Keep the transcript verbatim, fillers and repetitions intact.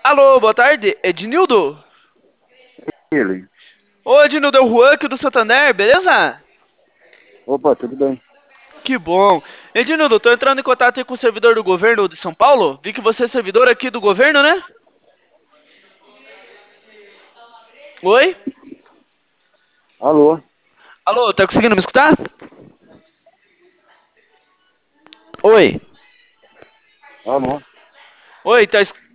Alô, boa tarde. Ednildo? Ele. Ô, Ednildo, é o Juan aqui do Santander, beleza? Opa, tudo bem? Que bom. Ednildo, tô entrando em contato aí com o servidor do governo de São Paulo. Vi que você é servidor aqui do governo, né? Oi? Alô? Alô, tá conseguindo me escutar? Oi. Alô? Oi, tá, es-